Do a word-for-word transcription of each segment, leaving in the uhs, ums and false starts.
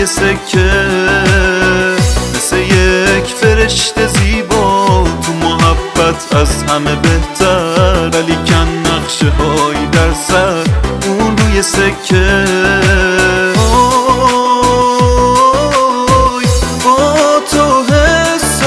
سکه، مثل یک فرشته زیبا تو محبت از همه بهتر، ولی کن نقشه هایی در سر اون روی سکه. آی با تو حس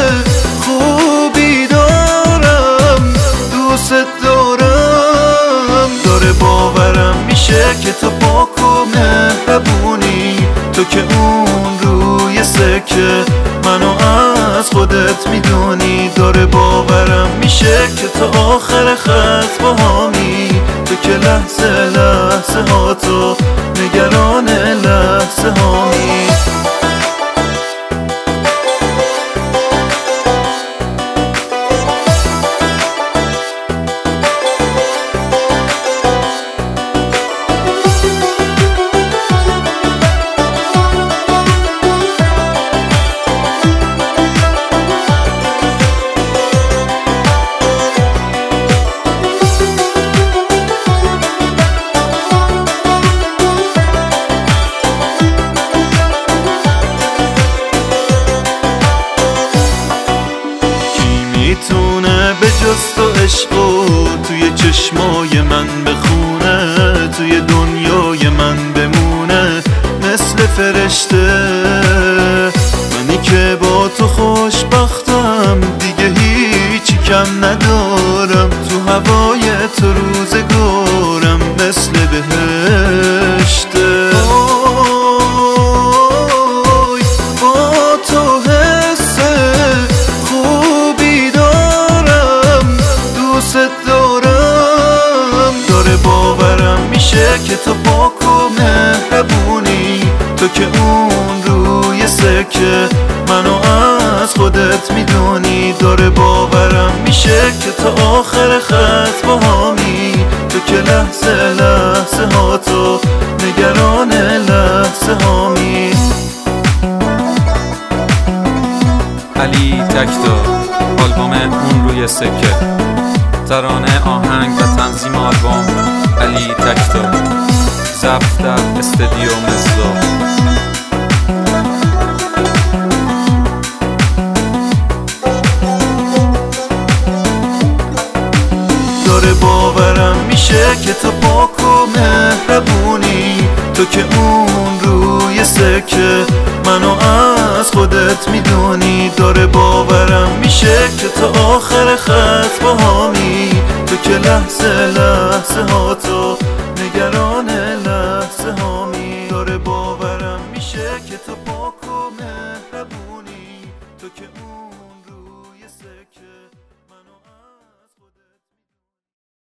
خوبی دارم، دوست دارم، داره باورم میشه که تو پاک و مهربونی، تو که اون روی سکه منو از خودت میدونی. داره باورم میشه که تو آخر خط باهامی، تو که لحظه لحظه ها تو نگران لحظه هامی. میتونه به جز تو عشقو توی چشمای من بخونه، توی دنیای من بمونه مثل فرشته. منی که با تو خوشبختم، دیگه هیچی کم ندارم، تو هوای تو روزگارم مثل بهشته. که تو پاک و مهربونی، تو که اون روی سکه منو از خودت میدونی. داره باورم میشه که تو آخر خط باهامی، تو که لحظه لحظه ها تو نگران لحظه هامی. علی تکتا، آلبوم اون روی سکه، ترانه، آهنگ و تنظیم آلبوم علی تکتا، ضبط در استودیو مزدا. داره باورم میشه که تو پاک و مهربونی، تو که اون روی سکه منو از خودت میدونی. داره باورم میشه که تو آخر خط باهامی، تو که لحظه لحظه ها تو نگران لحظه هامی. داره باورم میشه که تو پاک و مهربونی، تو که اون